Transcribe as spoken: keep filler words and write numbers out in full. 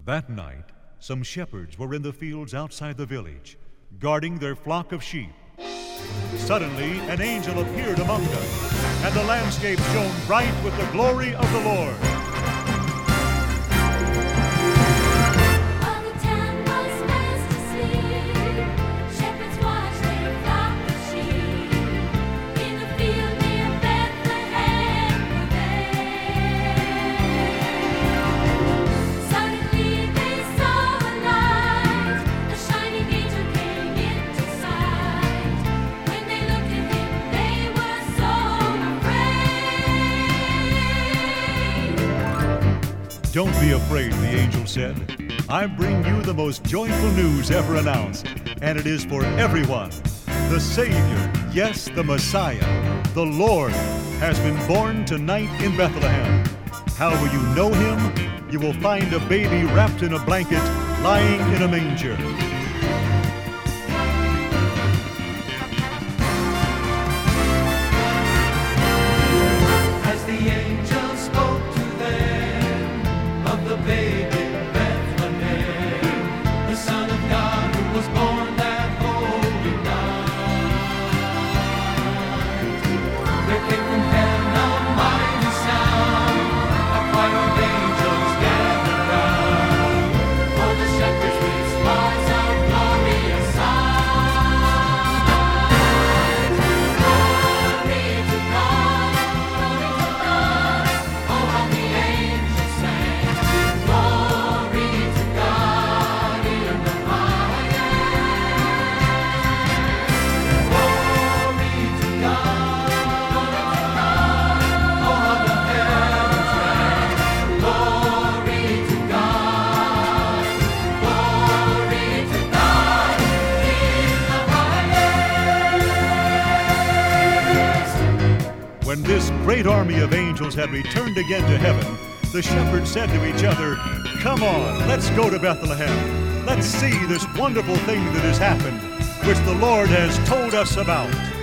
That night, some shepherds were in the fields outside the village, guarding their flock of sheep. Suddenly, an angel appeared among them, and the landscape shone bright with the glory of the Lord. All the town was fast asleep. Shepherds watched their flock of sheep. In the field near Bethlehem were they. Suddenly they saw a light. A shining angel came into sight. When they looked at him, they were so afraid. Don't be afraid, the angel said. I bring you the most joyful news ever announced, and it is for everyone. The Savior, yes, the Messiah, the Lord, has been born tonight in Bethlehem. How will you know him? You will find a baby wrapped in a blanket, lying in a manger. As the angel spoke to them of the babe in Bethlehem, the Son of God who was born that holy night, there came from heaven a mighty sound, a choir of angels gathered round, for the shepherds with stars of glorious sight. Glory to God, glory to God, oh how the angels sang. Glory to God in the highest. Glory to God, glory to God, oh how the heavens rang. Glory to God, glory to God in the highest. When this great army of angels had returned again to heaven, the shepherds said to each other, "Come on, let's go to Bethlehem. Let's see this wonderful thing that has happened, which the Lord has told us about."